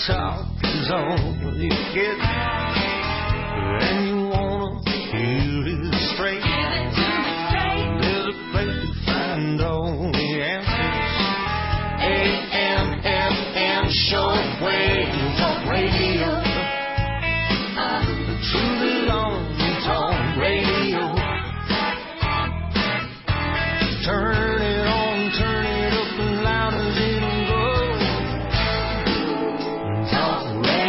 talk is all you get, and you wanna hear it straight. There's a place to find all the answers. AM/FM shortwave talk radio. The truth is on talk radio. Turn it on, turn it up as loud as it'll go. Talk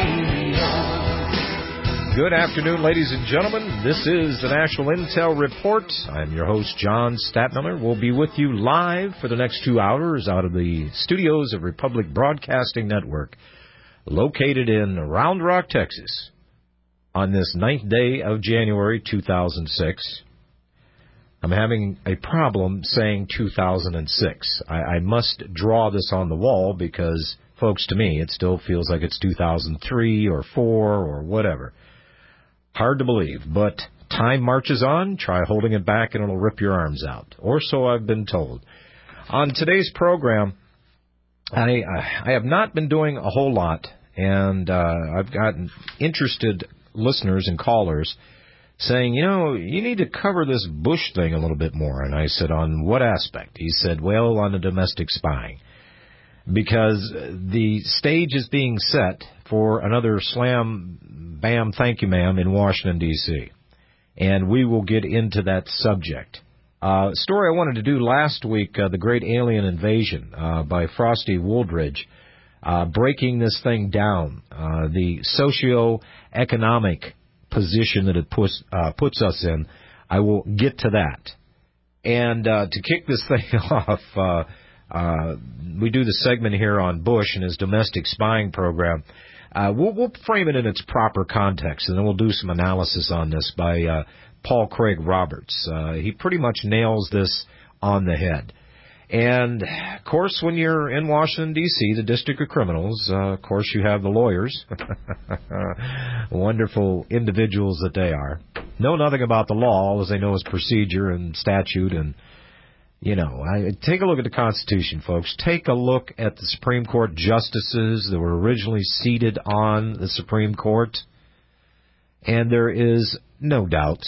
radio. Good afternoon, ladies and gentlemen. This is the National Intel Report. I'm your host, John Statmiller. We'll be with you live for the next 2 hours out of the studios of Republic Broadcasting Network, located in Round Rock, Texas, on this 9th day of January 2006. I'm having a problem saying 2006. I must draw this on the wall because, folks, to me, it still feels like it's 2003 or 4 or whatever. Hard to believe, but time marches on. Try holding it back and it'll rip your arms out. Or so I've been told. On today's program, I have not been doing a whole lot, and I've gotten interested listeners and callers saying, you know, you need to cover this Bush thing a little bit more. And I said, on what aspect? He said, well, on the domestic spying. Because the stage is being set for another slam, bam, thank you, ma'am, in Washington, D.C. And we will get into that subject. Story I wanted to do last week, the Great Alien Invasion by Frosty Wooldridge, breaking this thing down, the socio-economic position that it puts us in. I will get to that. And to kick this thing off, we do the segment here on Bush and his domestic spying program. We'll frame it in its proper context, and then we'll do some analysis on this by Paul Craig Roberts. He pretty much nails this on the head. And, of course, when you're in Washington, D.C., the District of Criminals, of course, you have the lawyers, wonderful individuals that they are. Know nothing about the law. All they know is procedure and statute. And, you know, take a look at the Constitution, folks. Take a look at the Supreme Court justices that were originally seated on the Supreme Court. And there is no doubt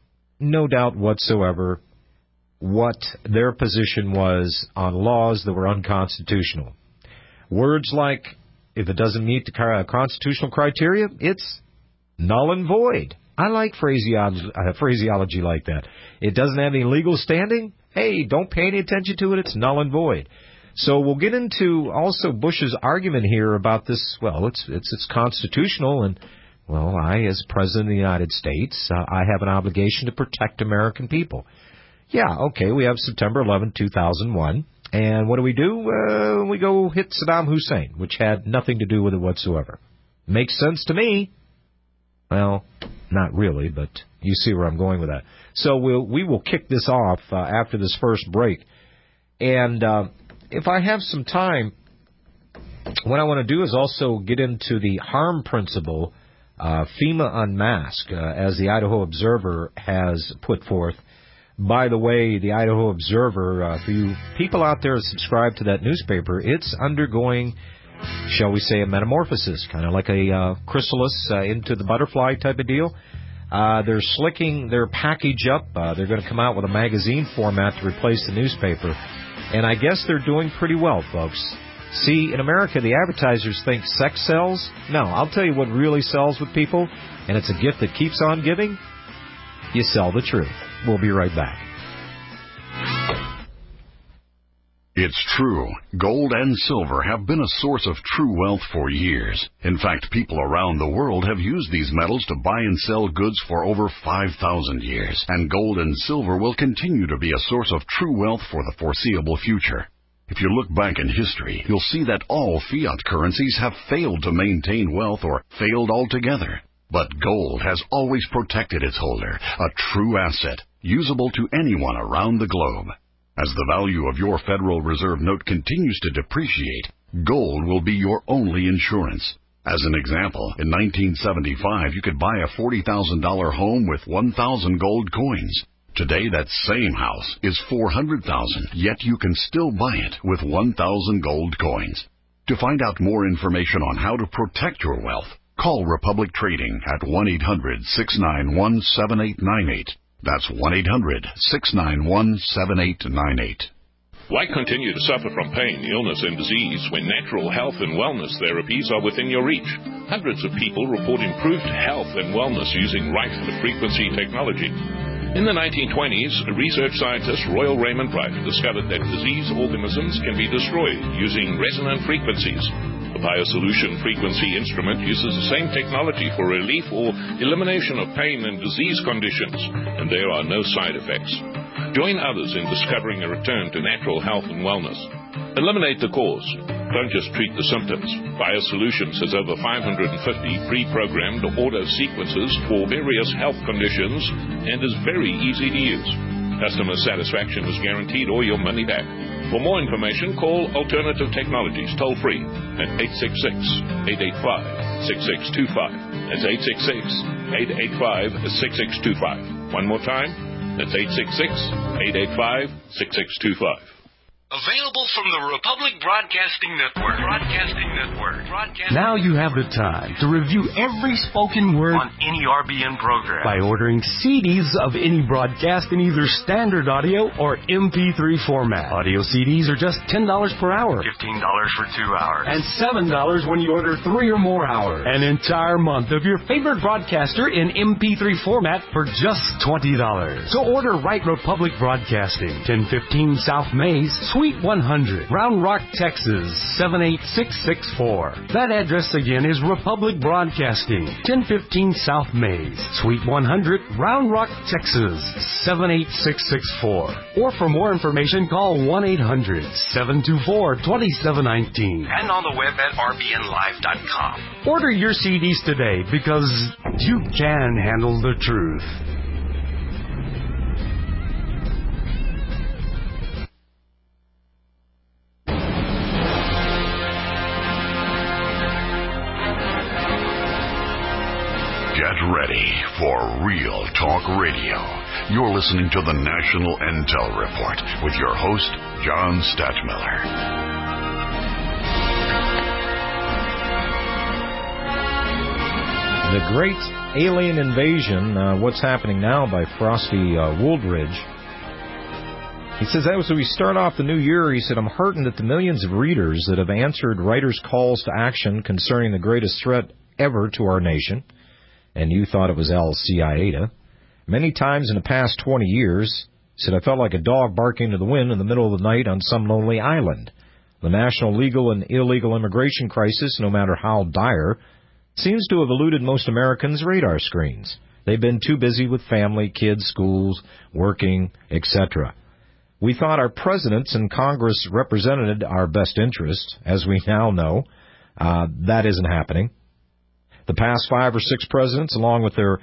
whatsoever, what their position was on laws that were unconstitutional. Words like, if it doesn't meet the constitutional criteria, it's null and void. I like phraseology like that. It doesn't have any legal standing? Hey, don't pay any attention to it. It's null and void. So we'll get into also Bush's argument here about this. Well, it's constitutional, and, well, I, as President of the United States, I have an obligation to protect American people. Yeah, okay, we have September 11, 2001, and what do? We go hit Saddam Hussein, which had nothing to do with it whatsoever. Makes sense to me. Well, not really, but you see where I'm going with that. So we will kick this off after this first break, and if I have some time, what I want to do is also get into the harm principle, FEMA Unmasked, as the Idaho Observer has put forth. By the way, the Idaho Observer, for you people out there that subscribe to that newspaper, it's undergoing, shall we say, a metamorphosis, kind of like a chrysalis into the butterfly type of deal. They're slicking their package up. They're going to come out with a magazine format to replace the newspaper. And I guess they're doing pretty well, folks. See, in America, the advertisers think sex sells. No, I'll tell you what really sells with people, and it's a gift that keeps on giving. You sell the truth. We'll be right back. It's true. Gold and silver have been a source of true wealth for years. In fact, people around the world have used these metals to buy and sell goods for over 5,000 years. And gold and silver will continue to be a source of true wealth for the foreseeable future. If you look back in history, you'll see that all fiat currencies have failed to maintain wealth or failed altogether. But gold has always protected its holder, a true asset, usable to anyone around the globe. As the value of your Federal Reserve note continues to depreciate, gold will be your only insurance. As an example, in 1975, you could buy a $40,000 home with 1,000 gold coins. Today, that same house is $400,000, yet you can still buy it with 1,000 gold coins. To find out more information on how to protect your wealth, call Republic Trading at 1-800-691-7898. That's 1-800-691-7898. Why continue to suffer from pain, illness, and disease when natural health and wellness therapies are within your reach? Hundreds of people report improved health and wellness using Rife-frequency technology. In the 1920s, research scientist Royal Raymond Rife discovered that disease organisms can be destroyed using resonant frequencies. The BioSolution frequency instrument uses the same technology for relief or elimination of pain and disease conditions, and there are no side effects. Join others in discovering a return to natural health and wellness. Eliminate the cause. Don't just treat the symptoms. BioSolutions has over 550 pre-programmed auto sequences for various health conditions and is very easy to use. Customer satisfaction is guaranteed or your money back. For more information, call Alternative Technologies toll-free at 866-885-6625. That's 866-885-6625. One more time, that's 866-885-6625. Available from the Republic Broadcasting Network. Now you have the time to review every spoken word On any RBN program. by ordering CDs of any broadcast in either standard audio or MP3 format. Audio CDs are just $10 per hour. $15 for 2 hours. And $7 when you order 3 or more hours. An entire month of your favorite broadcaster in MP3 format for just $20. So order Right Republic Broadcasting, 1015 South Mays, Suite 100, Round Rock, Texas, 78664. That address again is Republic Broadcasting, 1015 South Mays, Suite 100, Round Rock, Texas, 78664. Or for more information, call 1-800-724-2719. And on the web at rbnlive.com. Order your CDs today because you can handle the truth. Get ready for Real Talk Radio. You're listening to the National Intel Report with your host, John Stadtmiller. The Great Alien Invasion, What's Happening Now by Frosty Wooldridge. He says, as we start off the new year, he said, I'm heartened that the millions of readers that have answered writers' calls to action concerning the greatest threat ever to our nation, and you thought it was Al-Qaeda. Many times in the past 20 years, he said, I felt like a dog barking to the wind in the middle of the night on some lonely island. The national legal and illegal immigration crisis, no matter how dire, seems to have eluded most Americans' radar screens. They've been too busy with family, kids, schools, working, etc. We thought our presidents and Congress represented our best interests. As we now know, that isn't happening. The past 5 or 6 presidents, along with their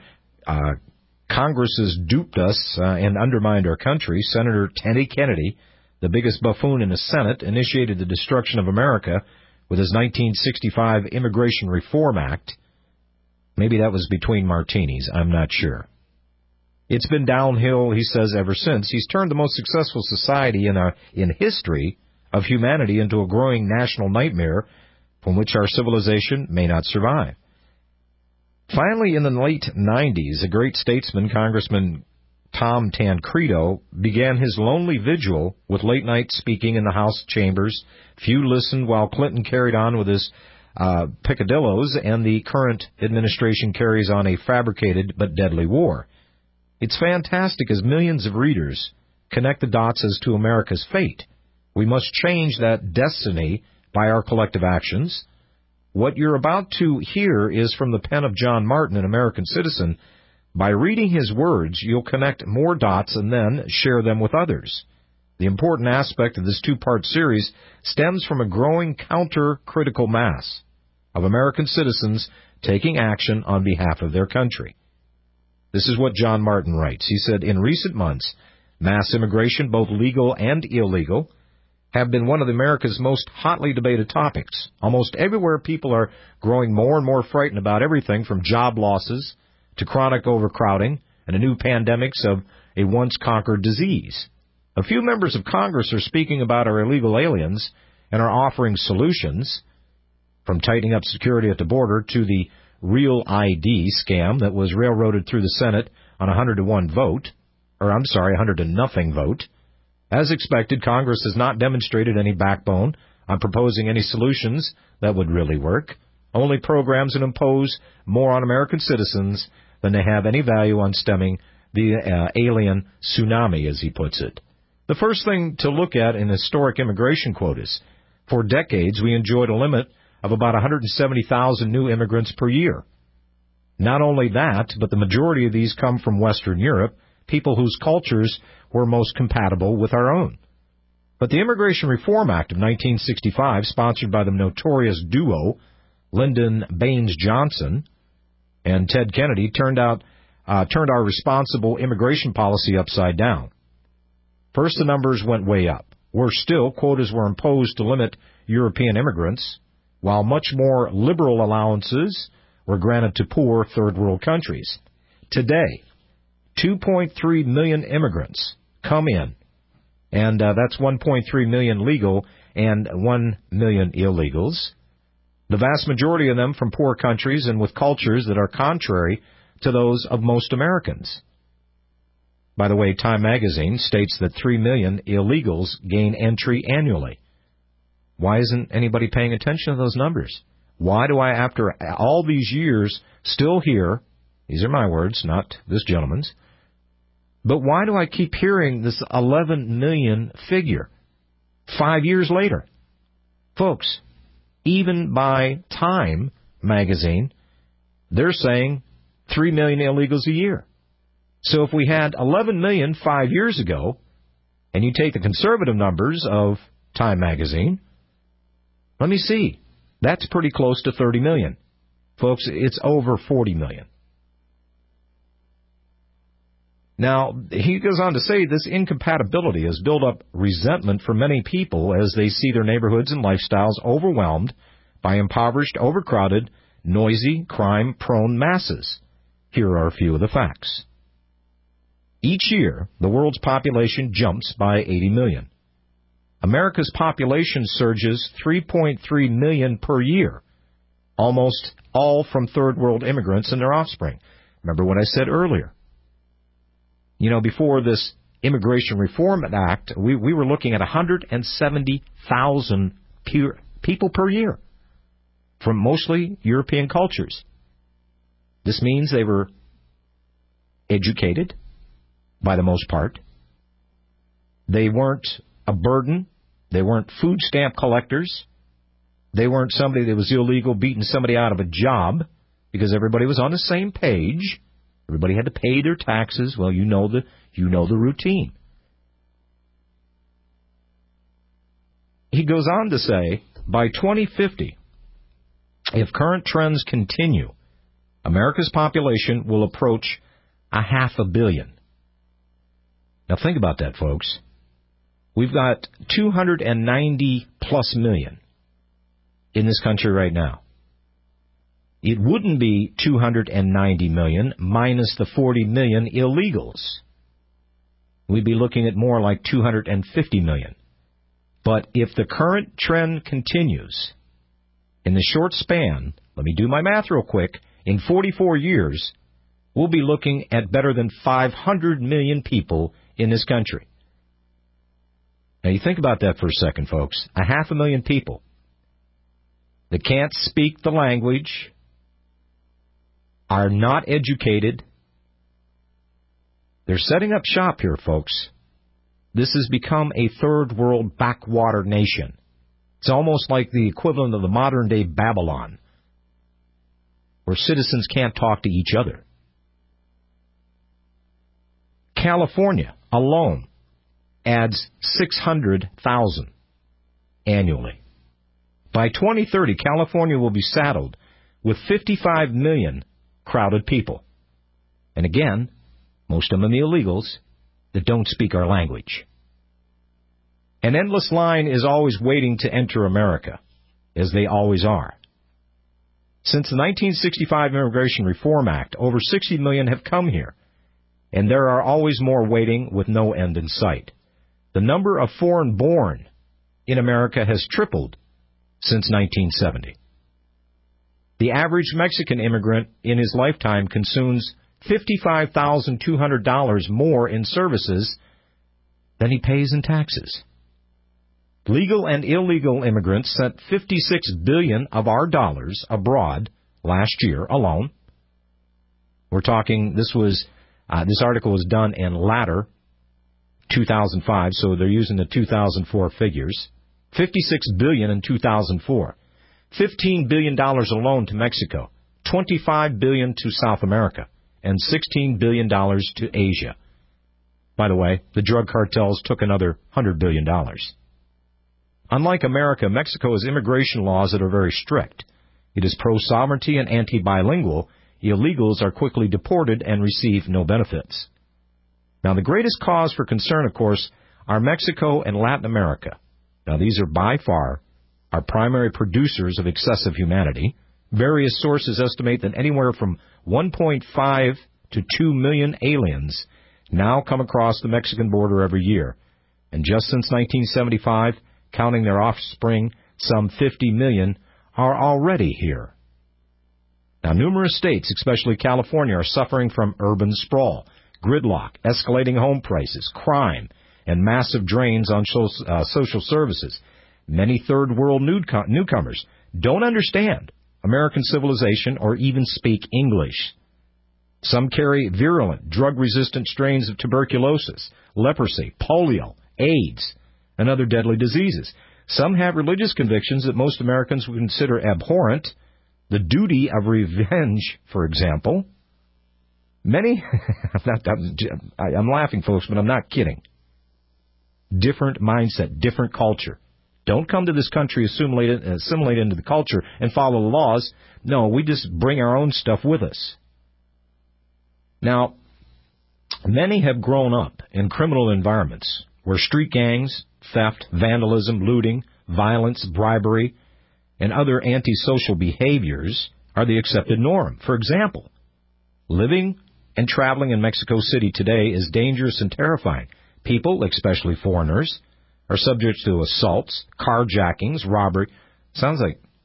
Congresses, duped us and undermined our country. Senator Teddy Kennedy, the biggest buffoon in the Senate, initiated the destruction of America with his 1965 Immigration Reform Act. Maybe that was between martinis, I'm not sure. It's been downhill, he says, ever since. He's turned the most successful society in history of humanity into a growing national nightmare from which our civilization may not survive. Finally, in the late 90s, a great statesman, Congressman Tom Tancredo, began his lonely vigil with late-night speaking in the House chambers. Few listened while Clinton carried on with his picadillos, and the current administration carries on a fabricated but deadly war. It's fantastic as millions of readers connect the dots as to America's fate. We must change that destiny by our collective actions. What you're about to hear is from the pen of John Martin, an American citizen. By reading his words, you'll connect more dots and then share them with others. The important aspect of this 2-part series stems from a growing counter-critical mass of American citizens taking action on behalf of their country. This is what John Martin writes. He said, in recent months, mass immigration, both legal and illegal, have been one of America's most hotly debated topics. Almost everywhere, people are growing more and more frightened about everything from job losses to chronic overcrowding and the new pandemics of a once-conquered disease. A few members of Congress are speaking about our illegal aliens and are offering solutions. from tightening up security at the border to the Real ID scam that was railroaded through the Senate on a 100-0 vote. As expected, Congress has not demonstrated any backbone on proposing any solutions that would really work, only programs that impose more on American citizens than they have any value on stemming the alien tsunami, as he puts it. The first thing to look at in historic immigration quotas. For decades, we enjoyed a limit of about 170,000 new immigrants per year. Not only that, but the majority of these come from Western Europe, people whose cultures were most compatible with our own. But the Immigration Reform Act of 1965, sponsored by the notorious duo Lyndon Baines Johnson and Ted Kennedy, turned our responsible immigration policy upside down. First, the numbers went way up. Worse still, quotas were imposed to limit European immigrants, while much more liberal allowances were granted to poor third-world countries. Today, 2.3 million immigrants come in, and that's 1.3 million legal and 1 million illegals. The vast majority of them from poor countries and with cultures that are contrary to those of most Americans. By the way, Time magazine states that 3 million illegals gain entry annually. Why isn't anybody paying attention to those numbers? Why do I, after all these years, still hear, these are my words, not this gentleman's, but why do I keep hearing this 11 million figure 5 years later? Folks, even by Time magazine, they're saying 3 million illegals a year. So if we had 11 million 5 years ago, and you take the conservative numbers of Time magazine, let me see, that's pretty close to 30 million. Folks, it's over 40 million. Now, he goes on to say this incompatibility has built up resentment for many people as they see their neighborhoods and lifestyles overwhelmed by impoverished, overcrowded, noisy, crime-prone masses. Here are a few of the facts. Each year, the world's population jumps by 80 million. America's population surges 3.3 million per year, almost all from third-world immigrants and their offspring. Remember what I said earlier. You know, before this Immigration Reform Act, we were looking at 170,000 people per year from mostly European cultures. This means they were educated, by the most part. They weren't a burden. They weren't food stamp collectors. They weren't somebody that was illegal beating somebody out of a job because everybody was on the same page. Everybody had to pay their taxes. Well, you know the routine. He goes on to say, by 2050, if current trends continue, America's population will approach 500 million. Now think about that, folks. We've got 290-plus million in this country right now. It wouldn't be 290 million minus the 40 million illegals. We'd be looking at more like 250 million. But if the current trend continues, in the short span, let me do my math real quick, in 44 years, we'll be looking at better than 500 million people in this country. Now, you think about that for a second, folks. 500,000 people that can't speak the language, are not educated. They're setting up shop here, folks. This has become a third-world backwater nation. It's almost like the equivalent of the modern-day Babylon, where citizens can't talk to each other. California alone adds 600,000 annually. By 2030, California will be saddled with 55 million crowded people. And again, most of them illegals that don't speak our language. An endless line is always waiting to enter America, as they always are. Since the 1965 Immigration Reform Act, over 60 million have come here, and there are always more waiting with no end in sight. The number of foreign-born in America has tripled since 1970. The average Mexican immigrant in his lifetime consumes $55,200 more in services than he pays in taxes. Legal and illegal immigrants sent $56 billion of our dollars abroad last year alone. We're talking, this article was done in latter 2005, so they're using the 2004 figures. $56 billion in 2004. $15 billion alone to Mexico, $25 billion to South America, and $16 billion to Asia. By the way, the drug cartels took another $100 billion. Unlike America, Mexico has immigration laws that are very strict. It is pro-sovereignty and anti-bilingual. Illegals are quickly deported and receive no benefits. Now, the greatest cause for concern, of course, are Mexico and Latin America. Now, these are by far our primary producers of excessive humanity. Various sources estimate that anywhere from 1.5 to 2 million aliens now come across the Mexican border every year. And just since 1975, counting their offspring, some 50 million are already here. Now, numerous states, especially California, are suffering from urban sprawl, gridlock, escalating home prices, crime, and massive drains on social services. Many third-world newcomers don't understand American civilization or even speak English. Some carry virulent, drug-resistant strains of tuberculosis, leprosy, polio, AIDS, and other deadly diseases. Some have religious convictions that most Americans would consider abhorrent. The duty of revenge, for example. Many, I'm laughing, folks, but I'm not kidding. Different mindset, different culture. Don't come to this country, assimilate into the culture, and follow the laws. No, we just bring our own stuff with us. Now, many have grown up in criminal environments where street gangs, theft, vandalism, looting, violence, bribery, and other antisocial behaviors are the accepted norm. For example, living and traveling in Mexico City today is dangerous and terrifying. People, especially foreigners, are subject to assaults, carjackings, robbery. Sounds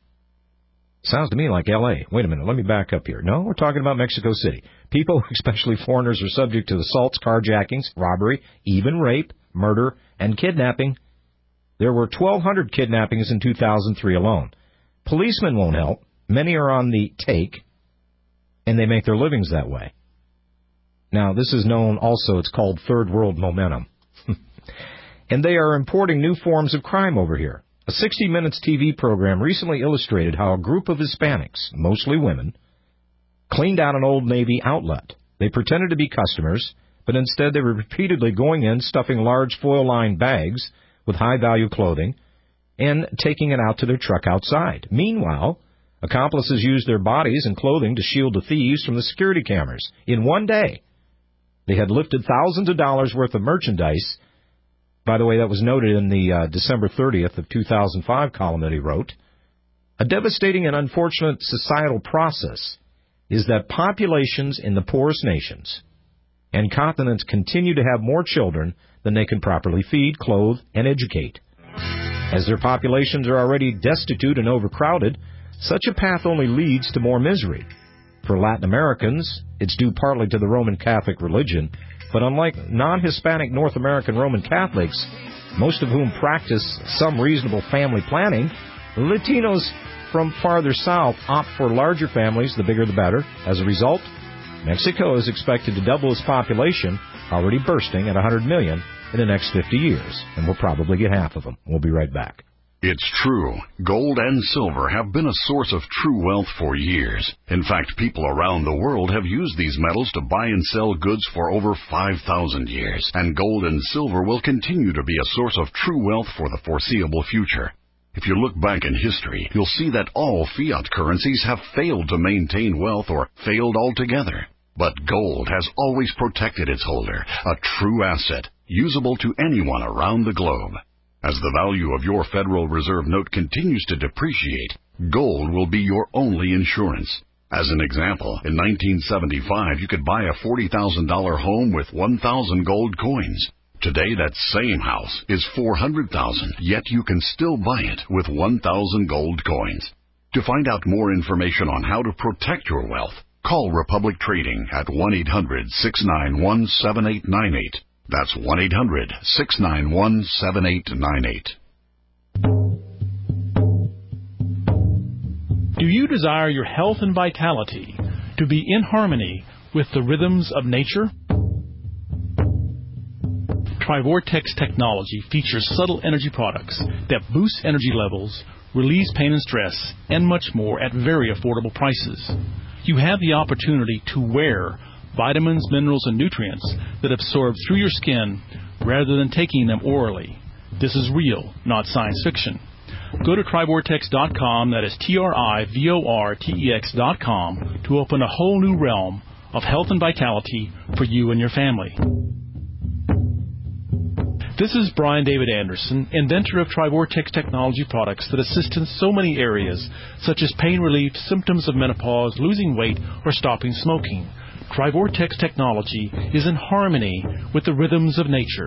to me like L.A. Wait a minute, let me back up here. No, we're talking about Mexico City. People, especially foreigners, are subject to assaults, carjackings, robbery, even rape, murder, and kidnapping. There were 1,200 kidnappings in 2003 alone. Policemen won't help. Many are on the take, and they make their livings that way. Now, this is known also, it's called third world momentum. And they are importing new forms of crime over here. A 60 Minutes TV program recently illustrated how a group of Hispanics, mostly women, cleaned out an Old Navy outlet. They pretended to be customers, but instead they were repeatedly going in, stuffing large foil-lined bags with high-value clothing, and taking it out to their truck outside. Meanwhile, accomplices used their bodies and clothing to shield the thieves from the security cameras. In one day, they had lifted thousands of dollars worth of merchandise. By the way, that was noted in the December 30th of 2005 column that he wrote. A devastating and unfortunate societal process is that populations in the poorest nations and continents continue to have more children than they can properly feed, clothe, and educate. As their populations are already destitute and overcrowded, such a path only leads to more misery. For Latin Americans, it's due partly to the Roman Catholic religion, but unlike non-Hispanic North American Roman Catholics, most of whom practice some reasonable family planning, Latinos from farther south opt for larger families, the bigger the better. As a result, Mexico is expected to double its population, already bursting at 100 million, in the next 50 years, and we'll probably get half of them. We'll be right back. It's true. Gold and silver have been a source of true wealth for years. In fact, people around the world have used these metals to buy and sell goods for over 5,000 years. And gold and silver will continue to be a source of true wealth for the foreseeable future. If you look back in history, you'll see that all fiat currencies have failed to maintain wealth or failed altogether. But gold has always protected its holder, a true asset, usable to anyone around the globe. As the value of your Federal Reserve note continues to depreciate, gold will be your only insurance. As an example, in 1975, you could buy a $40,000 home with 1,000 gold coins. Today, that same house is $400,000, yet you can still buy it with 1,000 gold coins. To find out more information on how to protect your wealth, call Republic Trading at 1-800-691-7898. That's 1-800-691-7898. Do you desire your health and vitality to be in harmony with the rhythms of nature? Trivortex technology features subtle energy products that boost energy levels, release pain and stress, and much more at very affordable prices. You have the opportunity to wear vitamins, minerals, and nutrients that absorb through your skin rather than taking them orally. This is real, not science fiction. Go to Trivortex.com, that is TRIVORTEX.com, to open a whole new realm of health and vitality for you and your family. This is Brian David Anderson, inventor of Trivortex technology products that assist in so many areas, such as pain relief, symptoms of menopause, losing weight, or stopping smoking. Trivortex technology is in harmony with the rhythms of nature.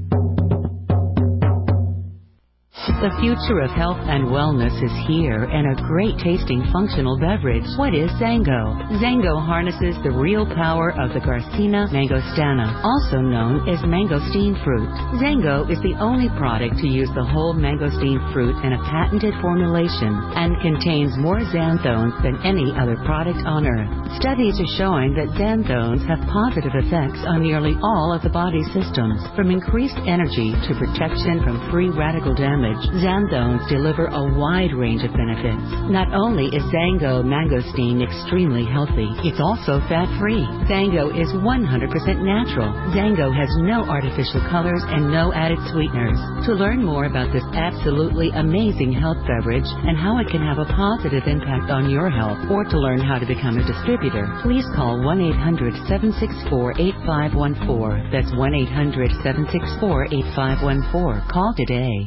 The future of health and wellness is here, and a great tasting functional beverage. What is Zango? Zango harnesses the real power of the Garcinia mangostana, also known as mangosteen fruit. Zango is the only product to use the whole mangosteen fruit in a patented formulation and contains more xanthones than any other product on earth. Studies are showing that xanthones have positive effects on nearly all of the body systems, from increased energy to protection from free radical damage. Xanthones deliver a wide range of benefits. Not only is Zango mangosteen extremely healthy, it's also fat-free. Zango is 100% natural. Zango has no artificial colors and no added sweeteners. To learn more about this absolutely amazing health beverage and how it can have a positive impact on your health, or to learn how to become a distributor, please call 1-800-764-8514. That's 1-800-764-8514. Call today.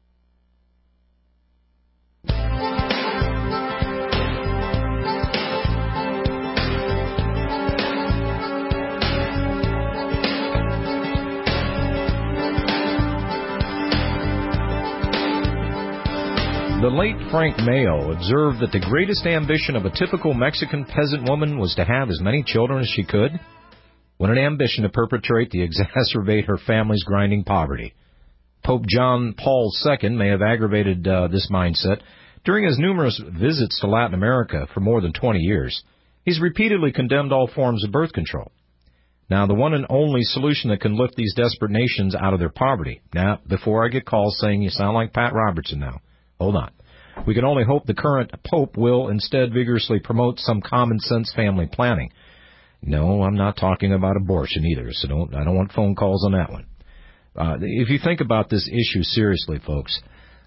The late Frank Mayo observed that the greatest ambition of a typical Mexican peasant woman was to have as many children as she could, with an ambition to perpetrate the exacerbate her family's grinding poverty. Pope John Paul II may have aggravated this mindset. During his numerous visits to Latin America for more than 20 years, he's repeatedly condemned all forms of birth control. Now, the one and only solution that can lift these desperate nations out of their poverty. Now, before I get calls saying you sound like Pat Robertson now, hold on. We can only hope the current Pope will instead vigorously promote some common-sense family planning. No, I'm not talking about abortion either, so I don't want phone calls on that one. If you think about this issue seriously, folks,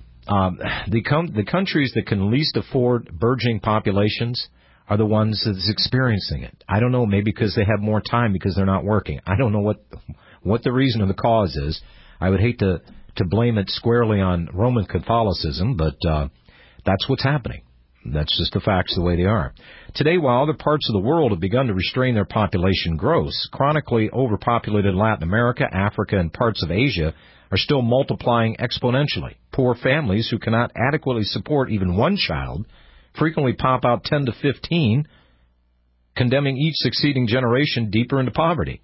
the countries that can least afford burgeoning populations are the ones that's experiencing it. I don't know, maybe because they have more time because they're not working. I don't know what the reason or the cause is. I would hate to blame it squarely on Roman Catholicism, but that's what's happening. That's just the facts the way they are. Today, while other parts of the world have begun to restrain their population growth, chronically overpopulated Latin America, Africa, and parts of Asia are still multiplying exponentially. Poor families who cannot adequately support even one child frequently pop out 10 to 15, condemning each succeeding generation deeper into poverty.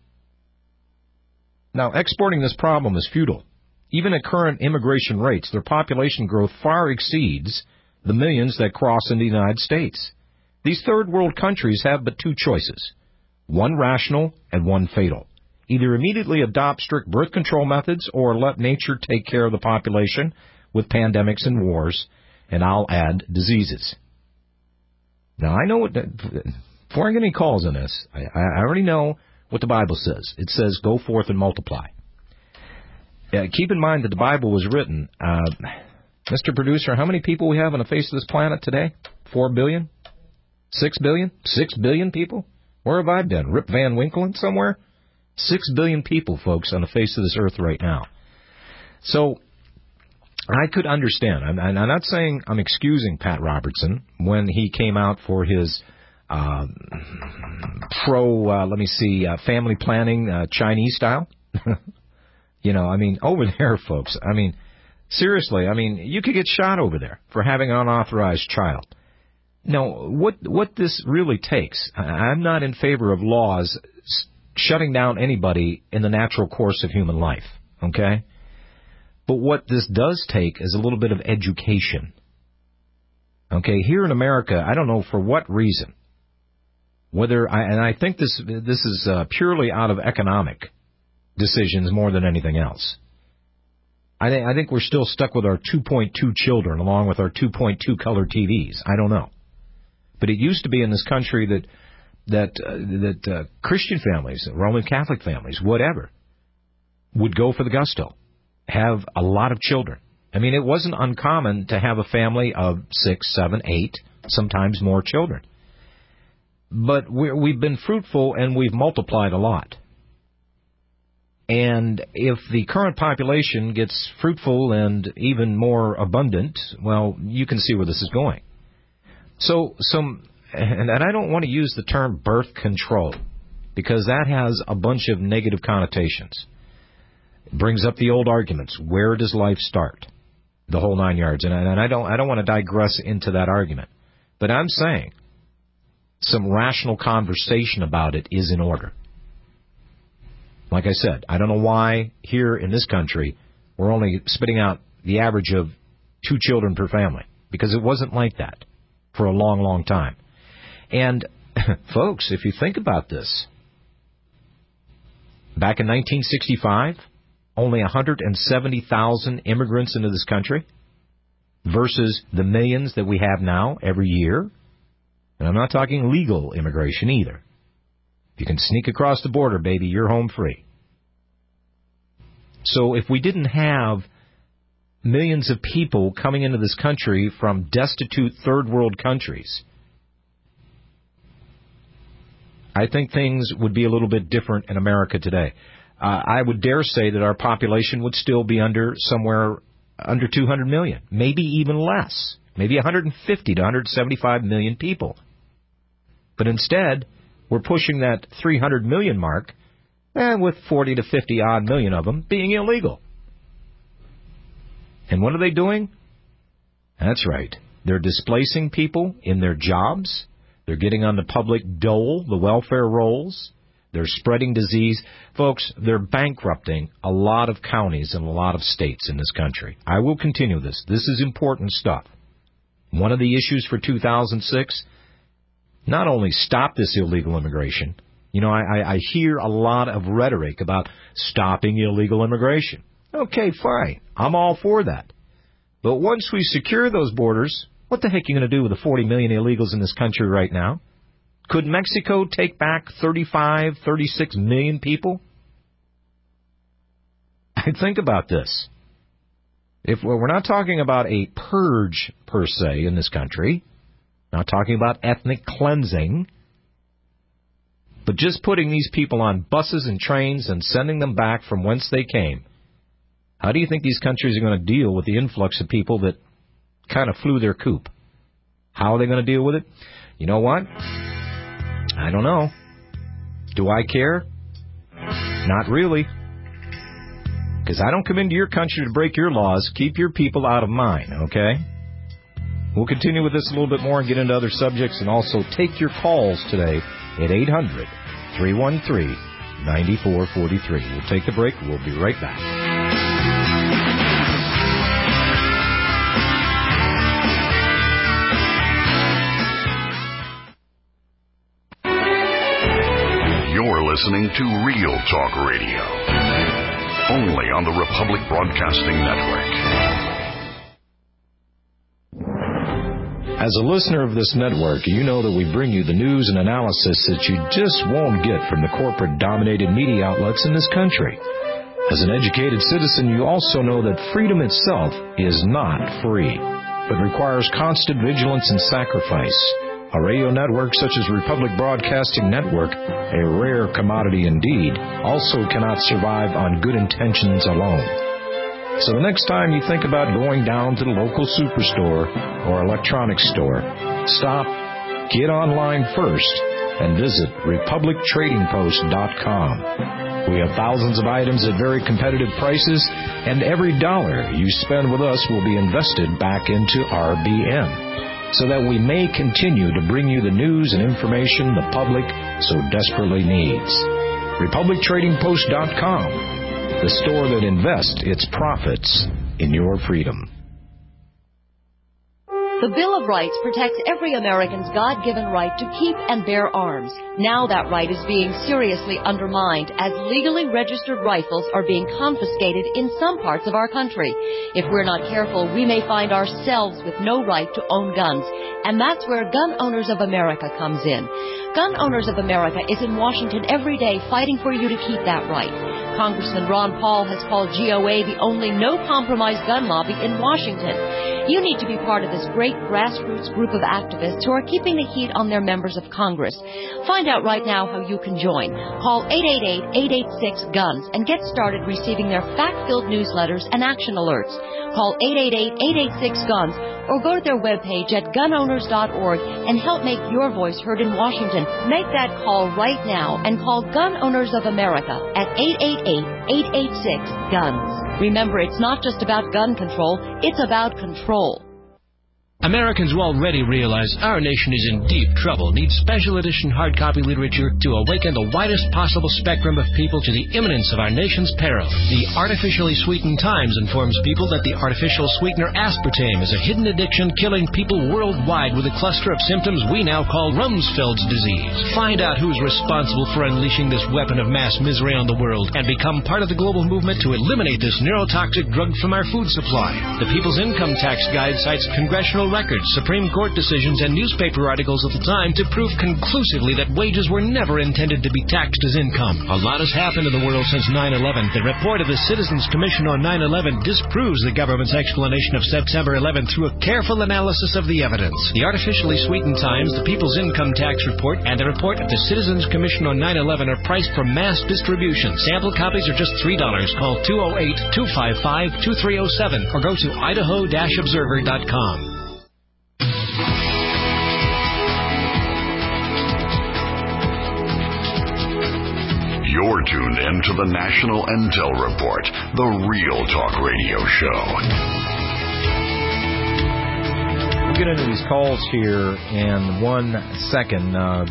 Now, exporting this problem is futile. Even at current immigration rates, their population growth far exceeds the millions that cross into the United States. These third world countries have but two choices, one rational and one fatal. Either immediately adopt strict birth control methods or let nature take care of the population with pandemics and wars, and I'll add diseases. Now, I know before I get any calls on this, I already know what the Bible says. It says, go forth and multiply. Keep in mind that the Bible was written, Mr. Producer, how many people we have on the face of this planet today? 4 billion? 6 billion? 6 billion people? Where have I been? Rip Van Winkling somewhere? 6 billion people, folks, on the face of this earth right now. So I could understand. I'm not saying I'm excusing Pat Robertson when he came out for his family planning Chinese style. Over there, folks, seriously, you could get shot over there for having an unauthorized child. Now, what this really takes, I'm not in favor of laws shutting down anybody in the natural course of human life, okay? But what this does take is a little bit of education. Okay, here in America, I don't know for what reason, and I think this is purely out of economic decisions more than anything else. I think we're still stuck with our 2.2 children along with our 2.2 color TVs. I don't know. But it used to be in this country that Christian families, Roman Catholic families, whatever, would go for the gusto, have a lot of children. I mean, it wasn't uncommon to have a family of 6, 7, 8, sometimes more children. But we've been fruitful and we've multiplied a lot. And if the current population gets fruitful and even more abundant, well, you can see where this is going. So and I don't want to use the term birth control because that has a bunch of negative connotations. It brings up the old arguments. Where does life start? The whole 9 yards. And I don't want to digress into that argument. But I'm saying some rational conversation about it is in order. Like I said, I don't know why here in this country we're only spitting out the average of 2 children per family, because it wasn't like that for a long, long time. And, folks, if you think about this, back in 1965, only 170,000 immigrants into this country versus the millions that we have now every year. And I'm not talking legal immigration either. If you can sneak across the border, baby, you're home free. So if we didn't have millions of people coming into this country from destitute third world countries, I think things would be a little bit different in America today. I would dare say that our population would still be somewhere under 200 million, maybe even less, maybe 150 to 175 million people. But instead, we're pushing that 300 million mark, with 40 to 50 odd million of them being illegal. And what are they doing? That's right. They're displacing people in their jobs. They're getting on the public dole, the welfare rolls. They're spreading disease. Folks, they're bankrupting a lot of counties and a lot of states in this country. I will continue this. This is important stuff. One of the issues for 2006, not only stop this illegal immigration. You know, I hear a lot of rhetoric about stopping illegal immigration. Okay, fine. I'm all for that. But once we secure those borders, what the heck are you going to do with the 40 million illegals in this country right now? Could Mexico take back 35, 36 million people? Think about this. If we're not talking about a purge per se in this country, not talking about ethnic cleansing, but just putting these people on buses and trains and sending them back from whence they came, how do you think these countries are going to deal with the influx of people that kind of flew their coop? How are they going to deal with it? You know what? I don't know. Do I care? Not really. Because I don't come into your country to break your laws. Keep your people out of mine, okay? We'll continue with this a little bit more and get into other subjects and also take your calls today at 800-313-9443. We'll take the break. We'll be right back. You're listening to Real Talk Radio, only on the Republic Broadcasting Network. As a listener of this network, you know that we bring you the news and analysis that you just won't get from the corporate-dominated media outlets in this country. As an educated citizen, you also know that freedom itself is not free, but requires constant vigilance and sacrifice. A radio network such as Republic Broadcasting Network, a rare commodity indeed, also cannot survive on good intentions alone. So the next time you think about going down to the local superstore or electronics store, stop, get online first, and visit RepublicTradingPost.com. We have thousands of items at very competitive prices, and every dollar you spend with us will be invested back into RBN. so that we may continue to bring you the news and information the public so desperately needs. RepublicTradingPost.com, the store that invests its profits in your freedom. The Bill of Rights protects every American's God-given right to keep and bear arms. Now that right is being seriously undermined as legally registered rifles are being confiscated in some parts of our country. If we're not careful, we may find ourselves with no right to own guns. And that's where Gun Owners of America comes in. Gun Owners of America is in Washington every day fighting for you to keep that right. Congressman Ron Paul has called GOA the only no-compromise gun lobby in Washington. You need to be part of this great grassroots group of activists who are keeping the heat on their members of Congress. Find out right now how you can join. Call 888-886-GUNS and get started receiving their fact-filled newsletters and action alerts. Call 888-886-GUNS or go to their webpage at gunowners.org and help make your voice heard in Washington. Make that call right now and call Gun Owners of America at 888-886-GUNS. Remember, it's not just about gun control, it's about control. Americans will already realize our nation is in deep trouble, needs special edition hard copy literature to awaken the widest possible spectrum of people to the imminence of our nation's peril. The Artificially Sweetened Times informs people that the artificial sweetener aspartame is a hidden addiction killing people worldwide with a cluster of symptoms we now call Rumsfeld's disease. Find out who's responsible for unleashing this weapon of mass misery on the world and become part of the global movement to eliminate this neurotoxic drug from our food supply. The People's Income Tax Guide cites congressional records, Supreme Court decisions, and newspaper articles of the time to prove conclusively that wages were never intended to be taxed as income. A lot has happened in the world since 9/11. The report of the Citizens Commission on 9/11 disproves the government's explanation of September 11 through a careful analysis of the evidence. The Artificially Sweetened Times, the People's Income Tax Report, and the report of the Citizens Commission on 9/11 are priced for mass distribution. Sample copies are just $3. Call 208-255-2307 or go to idaho-observer.com. You're tuned in to the National Intel Report, the Real Talk Radio Show. We'll get into these calls here in 1 second.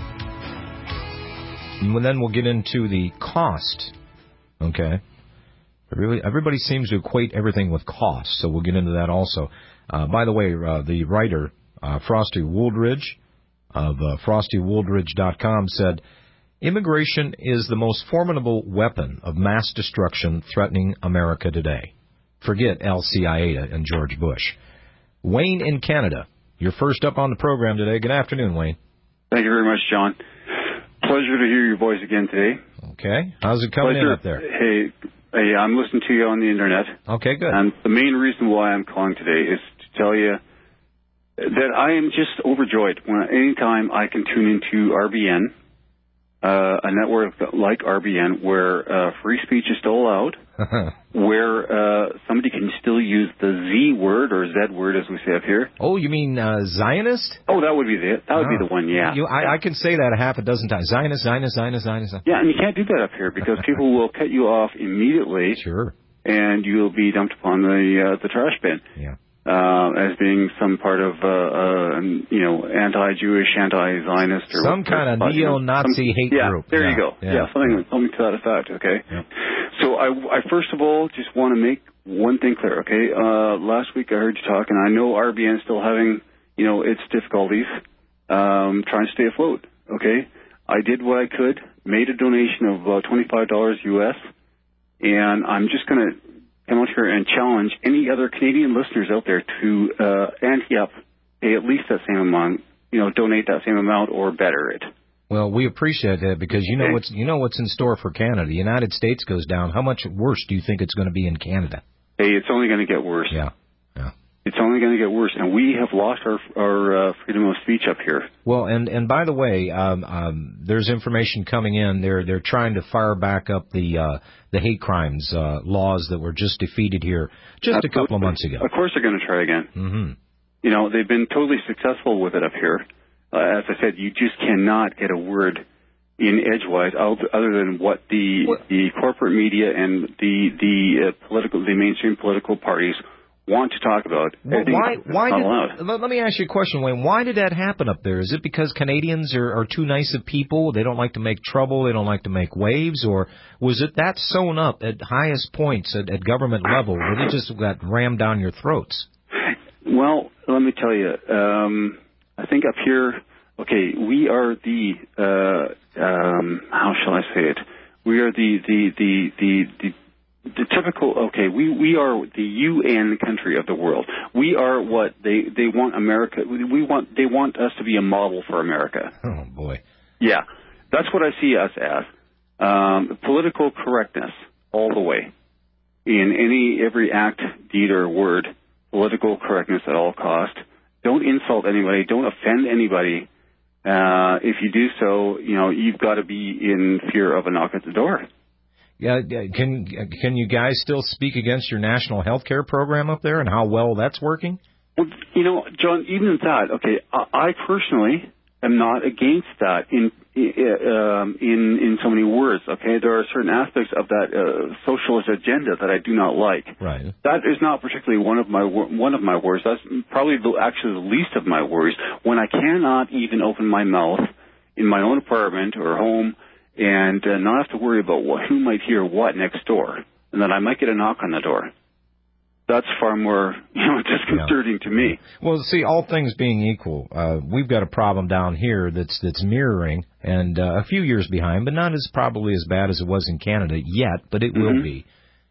And then we'll get into the cost. Okay. Everybody seems to equate everything with cost, so we'll get into that also. By the way, the writer, Frosty Wooldridge of FrostyWooldridge.com said, immigration is the most formidable weapon of mass destruction threatening America today. Forget Al-Qaeda and George Bush. Wayne in Canada, you're first up on the program today. Good afternoon, Wayne. Thank you very much, John. Pleasure to hear your voice again today. Okay. How's it coming in up there? Hey, I'm listening to you on the Internet. Okay, good. And the main reason why I'm calling today is to tell you that I am just overjoyed anytime I can tune into RBN, a network like RBN where free speech is still allowed, where somebody can still use the Z word or Z word, as we say up here. Oh, you mean Zionist? Oh, that would be the one, yeah. I can say that a half a dozen times. Zionist. Yeah, and you can't do that up here because people will cut you off immediately. Sure. And you'll be dumped upon the trash bin. Yeah. As being some part of, anti-Jewish, anti-Zionist, or some kind of neo-Nazi hate group. There you go. Yeah, something to that effect. Okay. Yeah. So I first of all just want to make one thing clear. Okay. Last week I heard you talk, and I know RBN is still having, its difficulties, trying to stay afloat. Okay. I did what I could, made a donation of about $25 US, and I'm just going to come out here and challenge any other Canadian listeners out there to ante up, pay at least that same amount, donate that same amount or better it. Well, we appreciate that because you know what's in store for Canada. The United States goes down. How much worse do you think it's going to be in Canada? Hey, it's only going to get worse. Yeah. It's only going to get worse, and we have lost our freedom of speech up here. Well, and by the way, there's information coming in. They're trying to fire back up the hate crimes laws that were just defeated here just a couple of months ago. Of course, they're going to try again. Mm-hmm. They've been totally successful with it up here. As I said, you just cannot get a word in edgewise other than what the corporate media and the mainstream political parties want to talk about. Well, let me ask you a question, Wayne. Why did that happen up there? Is it because Canadians are too nice of people? They don't like to make trouble. They don't like to make waves? Or was it that sewn up at highest points at government level that it just got rammed down your throats? Well, let me tell you. I think up here, okay, we are the, how shall I say it? We are the typical, okay, we are the UN country of the world. We are what they want America, they want us to be a model for America. Oh, boy. Yeah, that's what I see us as. Political correctness all the way. In every act, deed, or word, political correctness at all cost. Don't insult anybody. Don't offend anybody. If you do so, you've got to be in fear of a knock at the door. Yeah, can you guys still speak against your national health care program up there and how well that's working? Well, John, even at that, okay, I personally am not against that in so many words. Okay, there are certain aspects of that socialist agenda that I do not like. Right. That is not particularly one of my worries. That's probably actually the least of my worries. When I cannot even open my mouth in my own apartment or home and not have to worry about who might hear what next door, and that I might get a knock on the door. That's far more, disconcerting to me. Well, see, all things being equal, we've got a problem down here that's mirroring and a few years behind, but not as probably as bad as it was in Canada yet, but it will be.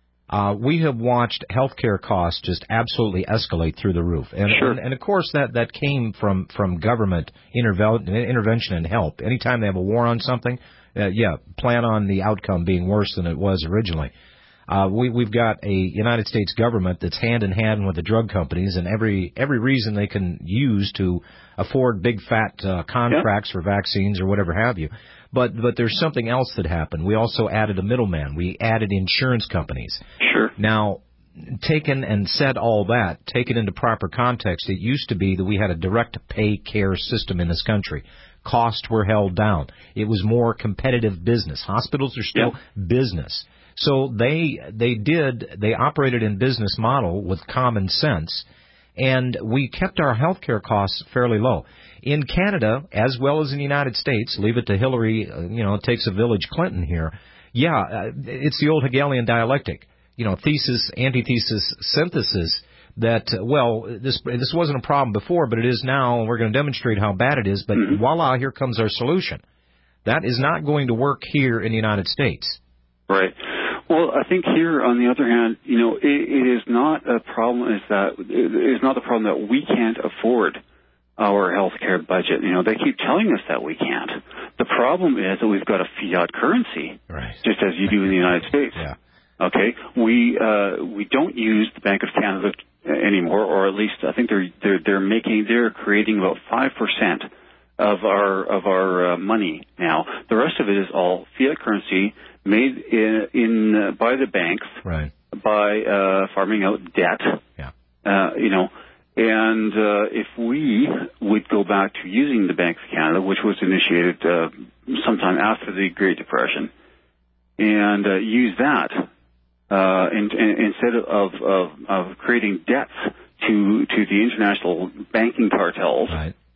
We have watched healthcare costs just absolutely escalate through the roof, and of course that came from government intervention and help. Anytime they have a war on something, plan on the outcome being worse than it was originally. We've got a United States government that's hand in hand with the drug companies and every reason they can use to afford big fat contracts for vaccines or whatever have you. But there's something else that happened. We also added a middleman. We added insurance companies. Sure. Now, taken and said all that, taken into proper context, it used to be that we had a direct pay care system in this country. Costs were held down. It was more competitive business. Hospitals are still business. So they operated in business model with common sense, and we kept our health care costs fairly low. In Canada, as well as in the United States, leave it to Hillary, it takes a village Clinton here. It's the old Hegelian dialectic, thesis, antithesis, synthesis. That, this wasn't a problem before, but it is now, and we're going to demonstrate how bad it is, but voila, here comes our solution. That is not going to work here in the United States. Right. Well, I think here, on the other hand, it is not a problem. It is not the problem that we can't afford our health care budget. They keep telling us that we can't. The problem is that we've got a fiat currency, just as you do in the United States. Yeah. Okay, we don't use the Bank of Canada anymore, or at least I think they're creating about 5% of our money now. The rest of it is all fiat currency made by the banks, by farming out debt. Yeah. And if we would go back to using the Bank of Canada, which was initiated sometime after the Great Depression, and use that instead of creating debts to the international banking cartels,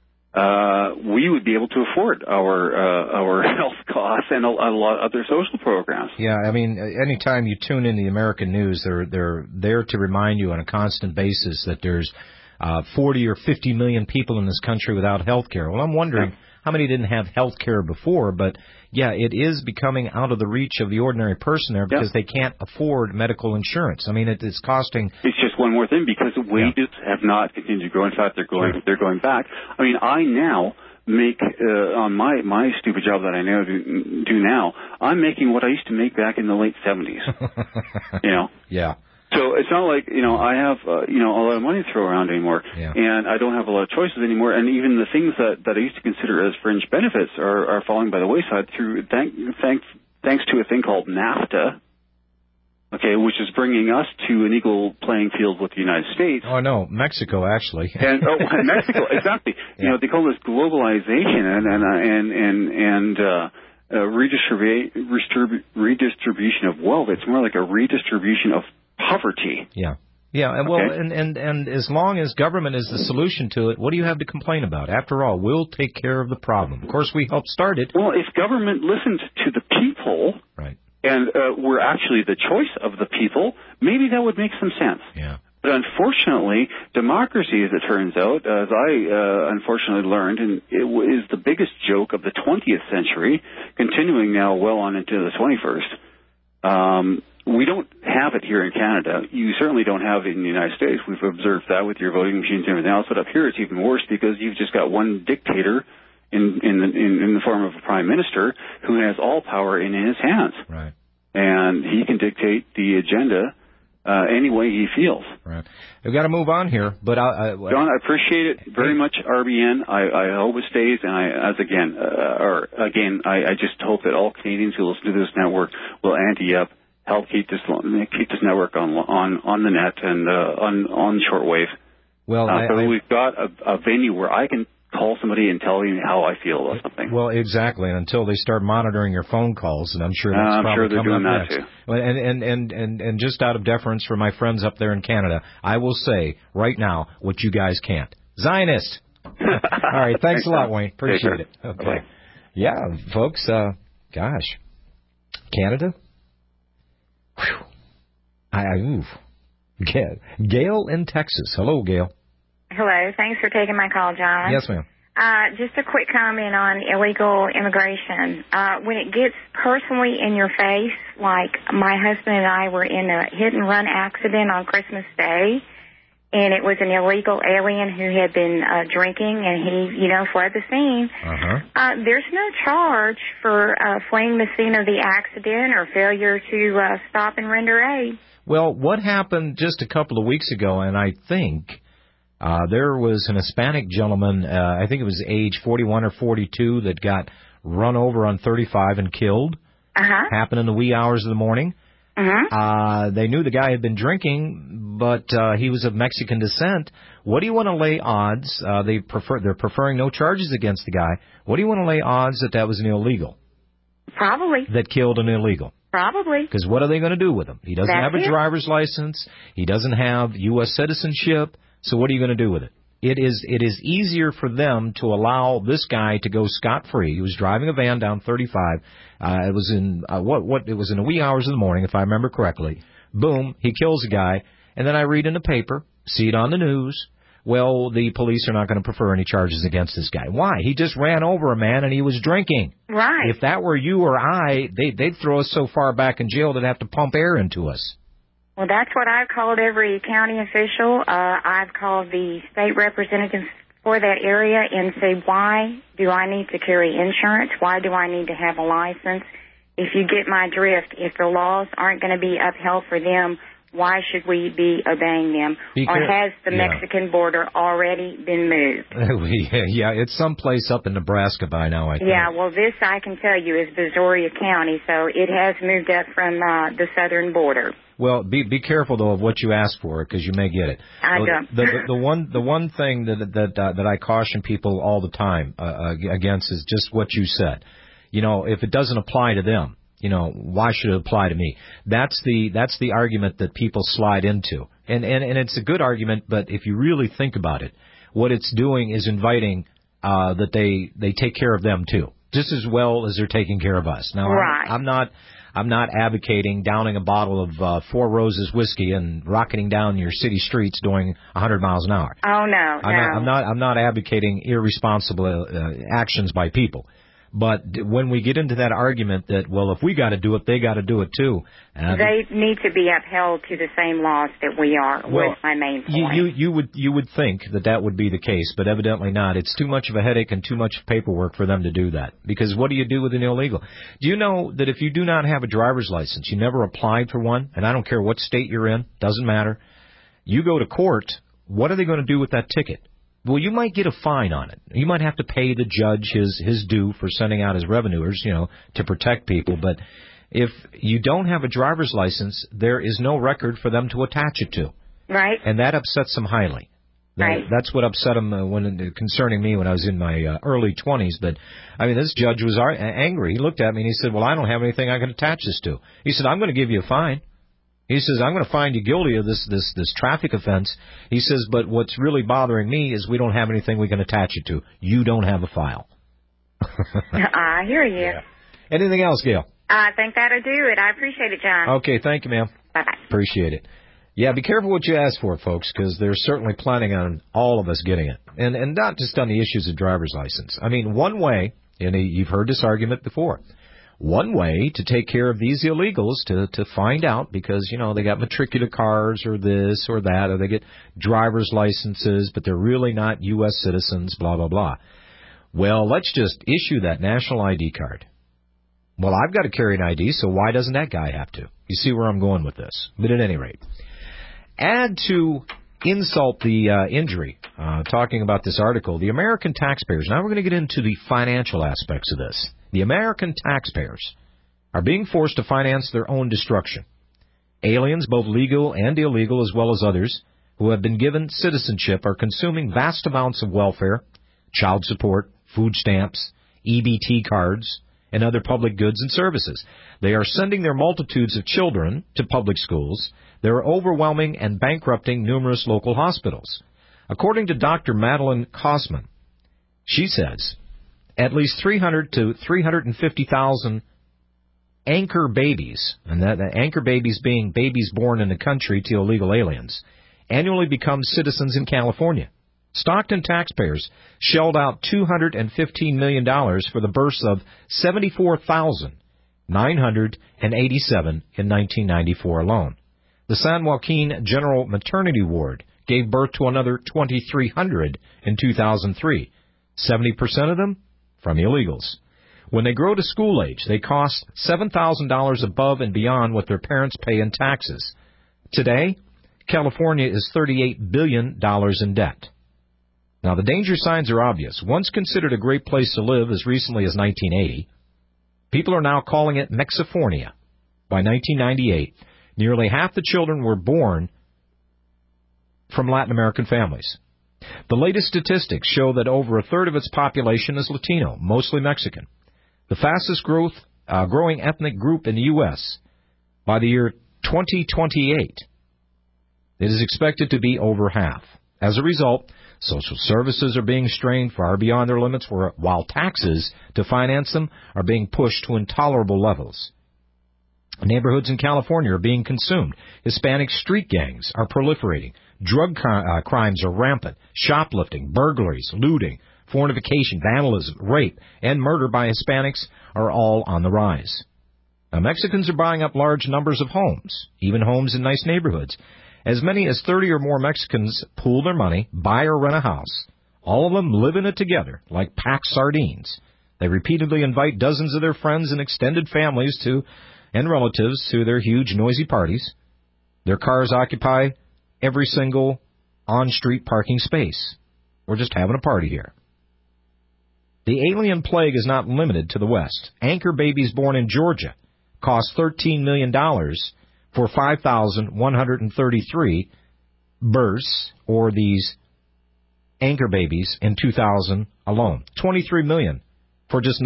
we would be able to afford our health costs and a lot of other social programs. Yeah, I mean, anytime you tune in the American news, they're there to remind you on a constant basis that there's 40 or 50 million people in this country without health care. Well, I'm wondering how many didn't have health care before, but it is becoming out of the reach of the ordinary person there because they can't afford medical insurance. I mean, it's costing. It's just one more thing because wages have not continued to grow. In fact, they're going back. I mean, I now make on my stupid job that I now do now. I'm making what I used to make back in the late 70s. Yeah. So it's not like, I have, a lot of money to throw around anymore. Yeah. And I don't have a lot of choices anymore. And even the things that I used to consider as fringe benefits are falling by the wayside through, thanks to a thing called NAFTA, which is bringing us to an equal playing field with the United States. Oh, no, Mexico, actually. And Mexico, exactly. Yeah. They call this globalization and redistribution of wealth. It's more like a redistribution of poverty. Yeah. Yeah, and well, and as long as government is the solution to it, what do you have to complain about? After all, we'll take care of the problem. Of course, we helped start it. Well, if government listened to the people, right, and we're actually the choice of the people, maybe that would make some sense. Yeah. But unfortunately, democracy, as it turns out, as I unfortunately learned, and it is the biggest joke of the 20th century, continuing now well on into the 21st. We don't have it here in Canada. You certainly don't have it in the United States. We've observed that with your voting machines and everything else. But up here, it's even worse because you've just got one dictator in the form of a prime minister who has all power in his hands. Right. And he can dictate the agenda any way he feels. Right. We've got to move on here, but John, I appreciate it very much, RBN. I hope it stays, and I just hope that all Canadians who listen to this network will ante up, help keep this network on the net and on shortwave. Well, so we've got a venue where I can call somebody and tell me how I feel about something. Well, exactly, and until they start monitoring your phone calls, and I'm sure that's probably they're coming doing up that next. Too. And just out of deference for my friends up there in Canada, I will say right now what you guys can't. Zionist! All right, thanks a lot, Wayne. Appreciate it. Okay. Bye-bye. Yeah, folks, gosh. Canada? Whew. Gail in Texas. Hello, Gail. Hello. Thanks for taking my call, John. Yes, ma'am. Just a quick comment on illegal immigration. When it gets personally in your face, like my husband and I were in a hit-and-run accident on Christmas Day, and it was an illegal alien who had been drinking, and he, fled the scene. There's no charge for fleeing the scene of the accident or failure to stop and render aid. Well, what happened just a couple of weeks ago, and I think there was an Hispanic gentleman, I think it was age 41 or 42, that got run over on 35 and killed. Happened in the wee hours of the morning. They knew the guy had been drinking, but he was of Mexican descent. What do you want to lay odds? They're preferring no charges against the guy. What do you want to lay odds that was an illegal? Probably. That killed an illegal. Probably. Because what are they going to do with him? He doesn't have a driver's license. He doesn't have U.S. citizenship. So what are you going to do with it? It is easier for them to allow this guy to go scot-free. He was driving a van down 35. It was in It was in the wee hours of the morning, if I remember correctly. Boom, he kills a guy, and then I read in the paper, see it on the news. Well, the police are not going to prefer any charges against this guy. Why? He just ran over a man and he was drinking. Right. If that were you or I, they'd throw us so far back in jail they'd have to pump air into us. Well, that's what I've called every county official. I've called the state representatives for that area and say, why do I need to carry insurance? Why do I need to have a license? If you get my drift, if the laws aren't going to be upheld for them, why should we be obeying them? Or has the Mexican border already been moved? Yeah, it's someplace up in Nebraska by now, I think. Yeah, well, this I can tell you is Brazoria County, so it has moved up from the southern border. Well, be careful though of what you ask for, because you may get it. I don't. The one thing that I caution people all the time against is just what you said. If it doesn't apply to them, why should it apply to me? That's the argument that people slide into, and it's a good argument. But if you really think about it, what it's doing is inviting that they take care of them too, just as well as they're taking care of us. Now, right. I'm not advocating downing a bottle of Four Roses whiskey and rocketing down your city streets doing 100 miles an hour. Oh no, I'm not advocating irresponsible actions by people. But when we get into that argument that, well, if we got to do it, they got to do it too. They need to be upheld to the same laws that we are. Was my main point. You would think that would be the case, but evidently not. It's too much of a headache and too much paperwork for them to do that. Because what do you do with an illegal? Do you know that if you do not have a driver's license, you never applied for one, and I don't care what state you're in, doesn't matter. You go to court, what are they going to do with that ticket? Well, you might get a fine on it. You might have to pay the judge his due for sending out his revenuers, to protect people. But if you don't have a driver's license, there is no record for them to attach it to. Right. And that upsets them highly. Right. That's what upset them concerning me when I was in my early 20s. But, this judge was angry. He looked at me and he said, well, I don't have anything I can attach this to. He said, I'm going to give you a fine. He says, I'm going to find you guilty of this traffic offense. He says, but what's really bothering me is we don't have anything we can attach it to. You don't have a file. I hear you. Yeah. Anything else, Gail? I think that'll do it. I appreciate it, John. Okay, thank you, ma'am. Bye-bye. Appreciate it. Yeah, be careful what you ask for, folks, because they're certainly planning on all of us getting it. And not just on the issues of driver's license. I mean, one way, and you've heard this argument before, one way to take care of these illegals to find out, because, you know, they got matricular cars or this or that, or they get driver's licenses, but they're really not U.S. citizens, blah, blah, blah. Well, let's just issue that national ID card. Well, I've got to carry an ID, so why doesn't that guy have to? You see where I'm going with this. But at any rate, add to insult the injury, talking about this article, the American taxpayers. Now we're going to get into the financial aspects of this. The American taxpayers are being forced to finance their own destruction. Aliens, both legal and illegal, as well as others who have been given citizenship, are consuming vast amounts of welfare, child support, food stamps, EBT cards, and other public goods and services. They are sending their multitudes of children to public schools. They are overwhelming and bankrupting numerous local hospitals. According to Dr. Madeline Kosman, she says at least 300 to 350,000 anchor babies, and that anchor babies being babies born in the country to illegal aliens, annually become citizens in California. Stockton taxpayers shelled out $215 million for the births of 74,987 in 1994 alone. The San Joaquin General Maternity Ward gave birth to another 2,300 in 2003, 70% of them from illegals. When they grow to school age, they cost $7,000 above and beyond what their parents pay in taxes. Today, California is $38 billion in debt. Now, the danger signs are obvious. Once considered a great place to live as recently as 1980, people are now calling it Mexifornia. By 1998, nearly half the children were born from Latin American families. The latest statistics show that over a third of its population is Latino, mostly Mexican. The fastest growing ethnic group in the U.S. By the year 2028, it is expected to be over half. As a result, social services are being strained far beyond their limits, while taxes to finance them are being pushed to intolerable levels. Neighborhoods in California are being consumed. Hispanic street gangs are proliferating. Drug crimes are rampant. Shoplifting, burglaries, looting, fornication, vandalism, rape, and murder by Hispanics are all on the rise. Now, Mexicans are buying up large numbers of homes, even homes in nice neighborhoods. As many as 30 or more Mexicans pool their money, buy or rent a house. All of them live in it together, like packed sardines. They repeatedly invite dozens of their friends and extended families and relatives to their huge, noisy parties. Their cars occupy every single on-street parking space. We're just having a party here. The alien plague is not limited to the West. Anchor babies born in Georgia cost $13 million for 5,133 births, or these anchor babies, in 2000 alone. $23 million for just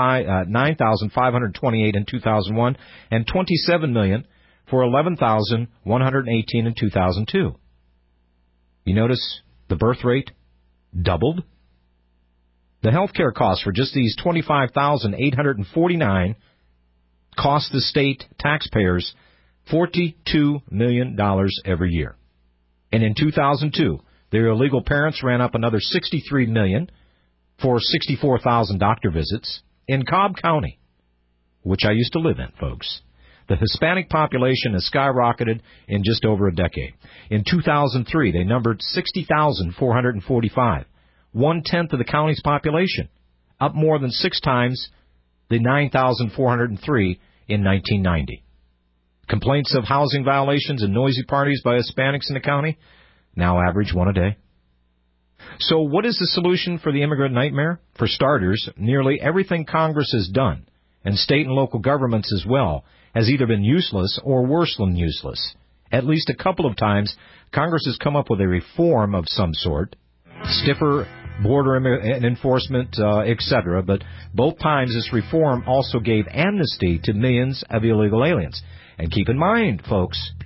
9,528 in 2001, and $27 million for 11,118 in 2002. You notice the birth rate doubled? The health care costs for just these 25,849 cost the state taxpayers $42 million every year. And in 2002, their illegal parents ran up another $63 million for 64,000 doctor visits. In Cobb County, which I used to live in, folks, the Hispanic population has skyrocketed in just over a decade. In 2003, they numbered 60,445, 1/10 of the county's population, up more than 6 times the 9,403 in 1990. Complaints of housing violations and noisy parties by Hispanics in the county now average 1 a day. So what is the solution for the immigrant nightmare? For starters, nearly everything Congress has done, and state and local governments as well, has either been useless or worse than useless. At least a couple of times, Congress has come up with a reform of some sort, stiffer border enforcement, etc., but both times this reform also gave amnesty to millions of illegal aliens. And keep in mind, folks,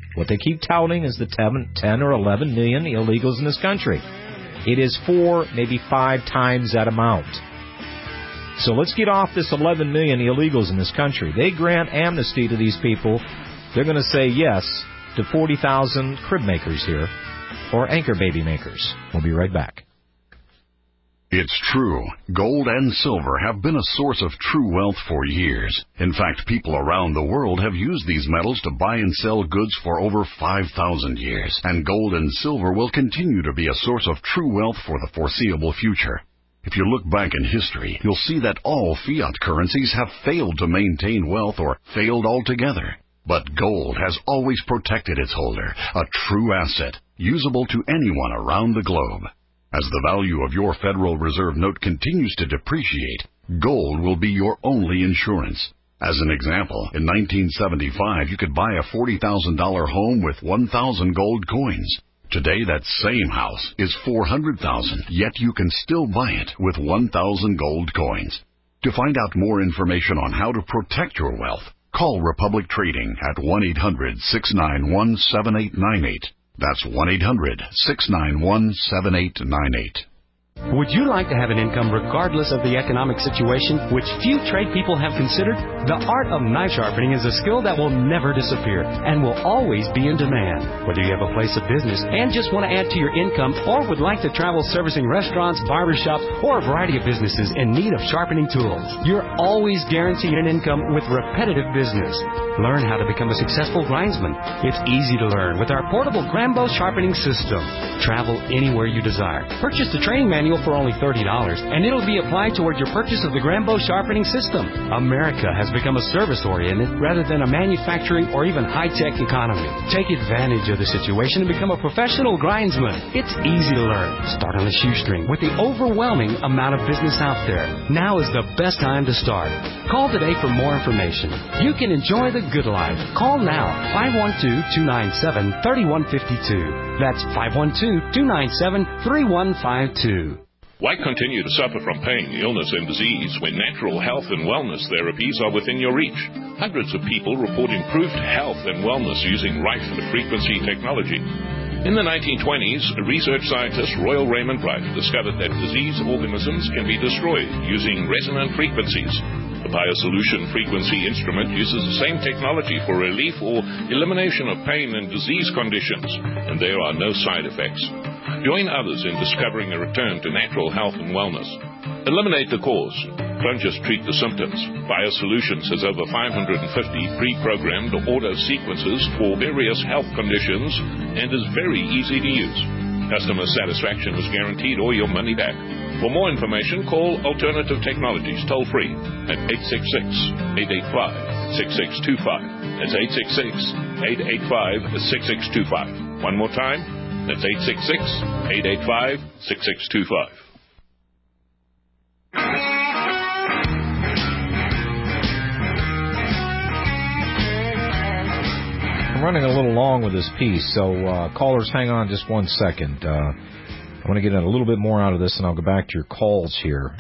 What they keep touting is the 10 or 11 million illegals in this country. It is 4, maybe 5 times that amount. So let's get off this 11 million illegals in this country. They grant amnesty to these people. They're going to say yes to 40,000 crib makers here, or anchor baby makers. We'll be right back. It's true. Gold and silver have been a source of true wealth for years. In fact, people around the world have used these metals to buy and sell goods for over 5,000 years. And gold and silver will continue to be a source of true wealth for the foreseeable future. If you look back in history, you'll see that all fiat currencies have failed to maintain wealth or failed altogether. But gold has always protected its holder, a true asset, usable to anyone around the globe. As the value of your Federal Reserve note continues to depreciate, gold will be your only insurance. As an example, in 1975, you could buy a $40,000 home with 1,000 gold coins. Today, that same house is $400,000, yet you can still buy it with 1,000 gold coins. To find out more information on how to protect your wealth, call Republic Trading at 1-800-691-7898. That's 1-800-691-7898. Would you like to have an income regardless of the economic situation, which few trade people have considered? The art of knife sharpening is a skill that will never disappear and will always be in demand. Whether you have a place of business and just want to add to your income, or would like to travel servicing restaurants, barbershops, or a variety of businesses in need of sharpening tools, you're always guaranteed an income with repetitive business. Learn how to become a successful grindsman. It's easy to learn with our portable Grambo sharpening system. Travel anywhere you desire. Purchase the training manual for only $30, and it'll be applied toward your purchase of the Grambo sharpening system. America has become a service-oriented rather than a manufacturing or even high-tech economy. Take advantage of the situation and become a professional grindsman. It's easy to learn. Start on a shoestring with the overwhelming amount of business out there. Now is the best time to start. Call today for more information. You can enjoy the good life. Call now, 512-297-3152. That's 512-297-3152. Why continue to suffer from pain, illness, and disease when natural health and wellness therapies are within your reach? Hundreds of people report improved health and wellness using Rife-frequency technology. In the 1920s, research scientist Royal Raymond Rife discovered that diseased organisms can be destroyed using resonant frequencies. The BioSolution frequency instrument uses the same technology for relief or elimination of pain and disease conditions, and there are no side effects. Join others in discovering a return to natural health and wellness. Eliminate the cause. Don't just treat the symptoms. BioSolutions has over 550 pre-programmed auto sequences for various health conditions and is very easy to use. Customer satisfaction is guaranteed or your money back. For more information, call Alternative Technologies toll-free at 866-885-6625. That's 866-885-6625. One more time, that's 866-885-6625. I'm running a little long with this piece, so callers, hang on just 1 second. I want to get a little bit more out of this, and I'll go back to your calls here.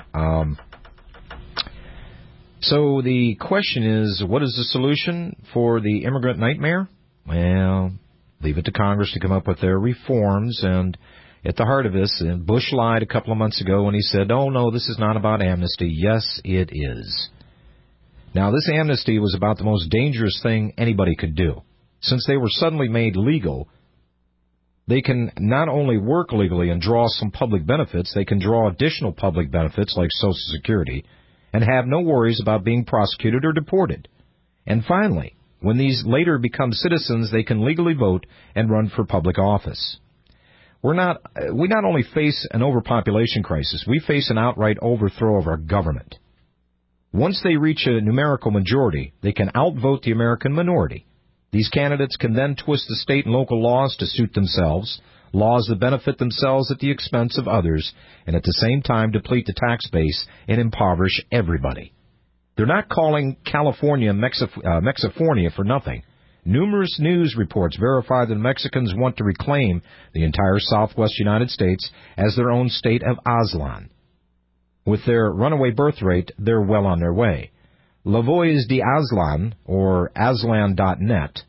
So the question is, what is the solution for the immigrant nightmare? Well, leave it to Congress to come up with their reforms. And at the heart of this, Bush lied a couple of months ago when he said, oh, no, this is not about amnesty. Yes, it is. Now, this amnesty was about the most dangerous thing anybody could do. Since they were suddenly made legal, they can not only work legally and draw some public benefits, they can draw additional public benefits like Social Security and have no worries about being prosecuted or deported. And finally, when these later become citizens, they can legally vote and run for public office. We not only face an overpopulation crisis, we face an outright overthrow of our government. Once they reach a numerical majority, they can outvote the American minority. These candidates can then twist the state and local laws to suit themselves, laws that benefit themselves at the expense of others, and at the same time deplete the tax base and impoverish everybody. They're not calling California Mexifornia for nothing. Numerous news reports verify that Mexicans want to reclaim the entire southwest United States as their own state of Aztlan. With their runaway birth rate, they're well on their way. La Voz de Aztlan, or Aztlan.net,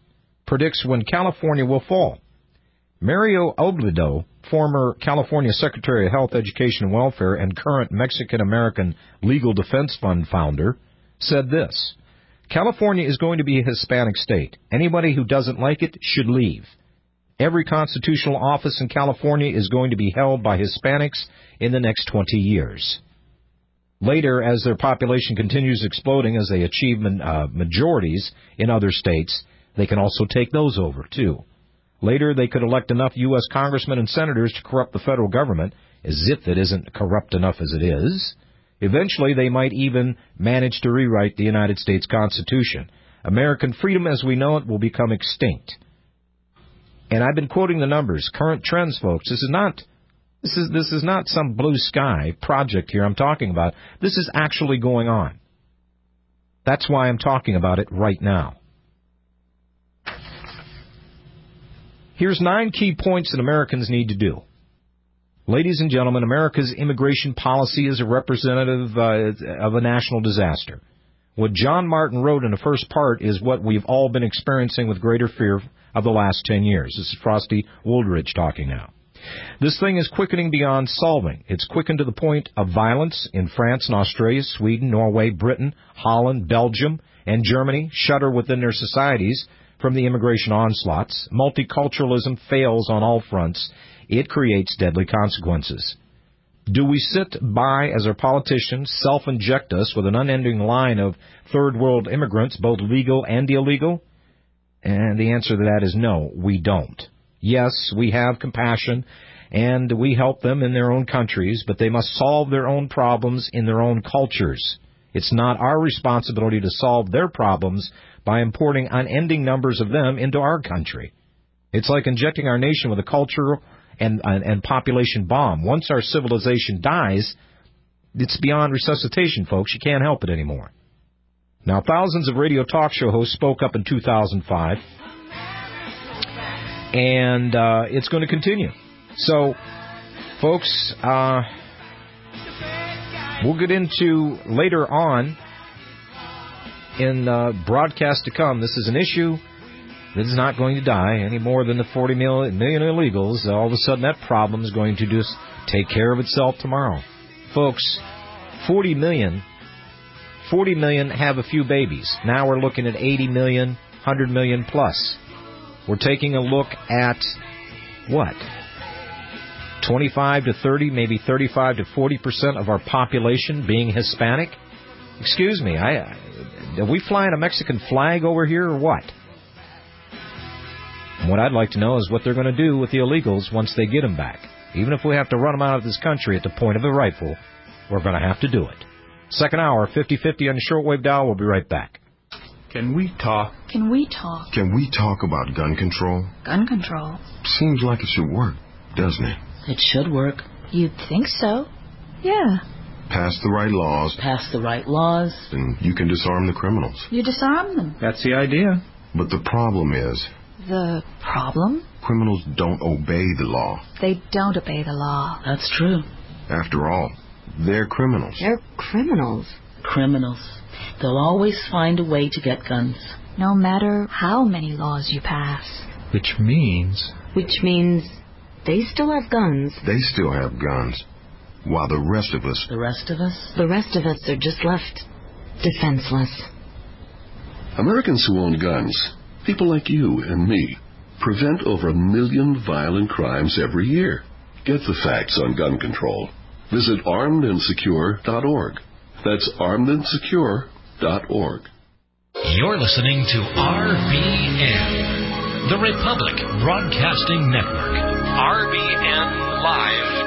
predicts when California will fall. Mario Obledo, former California Secretary of Health, Education, and Welfare and current Mexican-American Legal Defense Fund founder, said this: California is going to be a Hispanic state. Anybody who doesn't like it should leave. Every constitutional office in California is going to be held by Hispanics in the next 20 years. Later, as their population continues exploding as they achieve majorities in other states, they can also take those over, too. Later, they could elect enough U.S. congressmen and senators to corrupt the federal government, as if it isn't corrupt enough as it is. Eventually, they might even manage to rewrite the United States Constitution. American freedom as we know it will become extinct. And I've been quoting the numbers. Current trends, folks. This is not some blue sky project here I'm talking about. This is actually going on. That's why I'm talking about it right now. Here's 9 key points that Americans need to do. Ladies and gentlemen, America's immigration policy is a representative of a national disaster. What John Martin wrote in the first part is what we've all been experiencing with greater fear of the last 10 years. This is Frosty Woolridge talking now. This thing is quickening beyond solving. It's quickened to the point of violence in France and Australia, Sweden, Norway, Britain, Holland, Belgium, and Germany shudder within their societies from the immigration onslaughts. Multiculturalism fails on all fronts. It creates deadly consequences. Do we sit by as our politicians self-inject us with an unending line of third-world immigrants, both legal and illegal? And the answer to that is no, we don't. Yes, we have compassion, and we help them in their own countries, but they must solve their own problems in their own cultures. It's not our responsibility to solve their problems by importing unending numbers of them into our country. It's like injecting our nation with a cultural and population bomb. Once our civilization dies, it's beyond resuscitation, folks. You can't help it anymore. Now, thousands of radio talk show hosts spoke up in 2005, and it's going to continue. So, folks, we'll get into later on in broadcast to come. This is an issue that is not going to die any more than the 40 million illegals. All of a sudden, that problem is going to just take care of itself tomorrow. Folks, 40 million have a few babies. Now we're looking at 80 million, 100 million plus. We're taking a look at what? 25 to 30, maybe 35 to 40% of our population being Hispanic? Excuse me, are we flying a Mexican flag over here or what? What I'd like to know is what they're going to do with the illegals once they get them back. Even if we have to run them out of this country at the point of a rifle, we're going to have to do it. Second hour, 50-50 on the shortwave dial. We'll be right back. Can we talk? Can we talk? Can we talk about gun control? Gun control? Seems like it should work, doesn't it? It should work. You'd think so. Yeah. Pass the right laws. Pass the right laws. And you can disarm the criminals. You disarm them. That's the idea. But the problem is... The problem? Criminals don't obey the law. They don't obey the law. That's true. After all, they're criminals. They're criminals. Criminals. They'll always find a way to get guns. No matter how many laws you pass. Which means they still have guns. They still have guns. While the rest of us... The rest of us? The rest of us are just left defenseless. Americans who own guns, people like you and me, prevent over 1 million violent crimes every year. Get the facts on gun control. Visit armedandsecure.org. That's armedandsecure.org. You're listening to RBN, the Republic Broadcasting Network. RBN Live.